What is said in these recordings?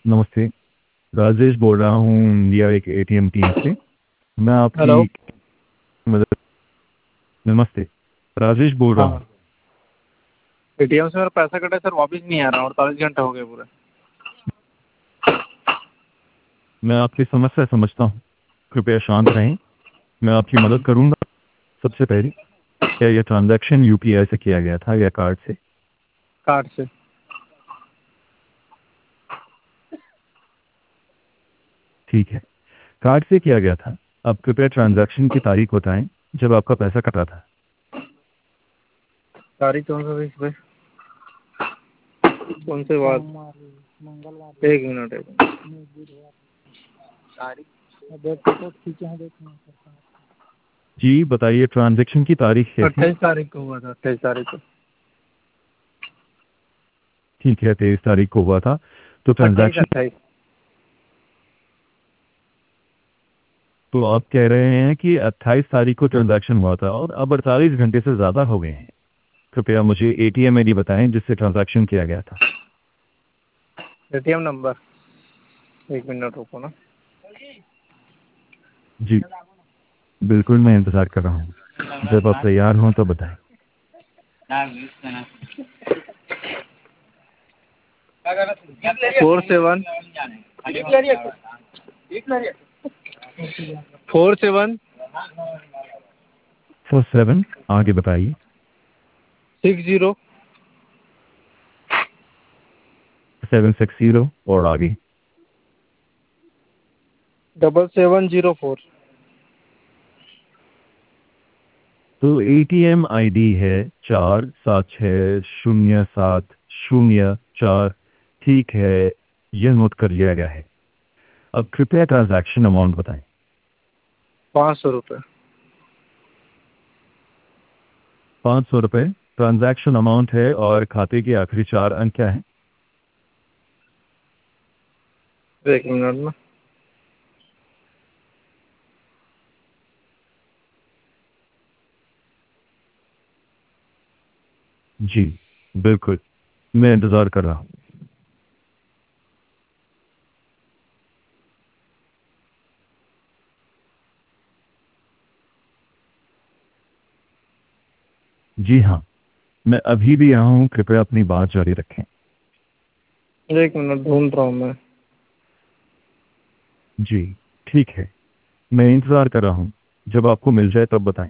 नमस्ते। राजेश बोल रहा हूँ इंडिया एक एटीएम टीम से। मैं आपकी हेलो। मदद। नमस्ते। राजेश बोल रहा हूँ। हाँ, एटीएम से मेरा पैसा कटा है सर, वापस नहीं आ रहा, 48 घंटे हो गए पूरे। मैं आपकी समस्या समझता हूँ, कृपया शांत रहें। मैं आपकी मदद करूँगा। सबसे पहले, क्या यह ट्रांजैक्शन यूपीआई से किया गया था या कार्ड से? कार्ड से। ठीक है, कार्ड से किया गया था। अब कृपया ट्रांजैक्शन की तारीख बताएं जब आपका पैसा कटा था। तारीख कौन सा था इस पे? कौन से बात? मंगलवार। एक मिनट, एक मिनट। तारीख देख फोटो खींचे हैं, देखो। जी बताइए, ट्रांजैक्शन की तारीख क्या थी? 28 तारीख को हुआ था, 28 तारीख को। ठीक है, 23 तारीख को हुआ था। तो 28, ट्रांजैक्शन, 28। तो आप कह रहे हैं कि 28 तारीख को ट्रांजैक्शन हुआ था और अब 48 घंटे से ज़्यादा हो गए हैं। कृपया मुझे एटीएम आईडी बताएं जिससे ट्रांजैक्शन किया गया था। एटीएम नंबर, एक मिनट रुको ना। जी बिल्कुल, मैं इंतज़ार कर रहा हूँ। जब आप तैयार हों तो बताएं। 47 47 47, आगे बताइए। 60 760 और आगे। 7704। तो एटीएम आईडी है 47607004। ठीक है, यह नोट कर लिया गया है। अब कृपया ट्रांजैक्शन अमाउंट बताएं। 500 रुपये। 500 रुपये ट्रांजैक्शन अमाउंट है और खाते के आखिरी 4 अंक क्या है? एक मिनट ना। जी बिल्कुल, मैं इंतज़ार कर रहा हूँ। जी हाँ, मैं अभी भी यहाँ हूँ, कृपया अपनी बात जारी रखें। एक मिनट ढूंढ रहा हूँ मैं। जी ठीक है, मैं इंतज़ार कर रहा हूँ। जब आपको मिल जाए तब बताएं।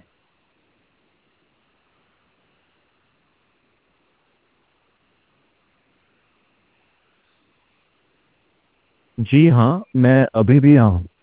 जी हाँ, मैं अभी भी यहाँ हूँ।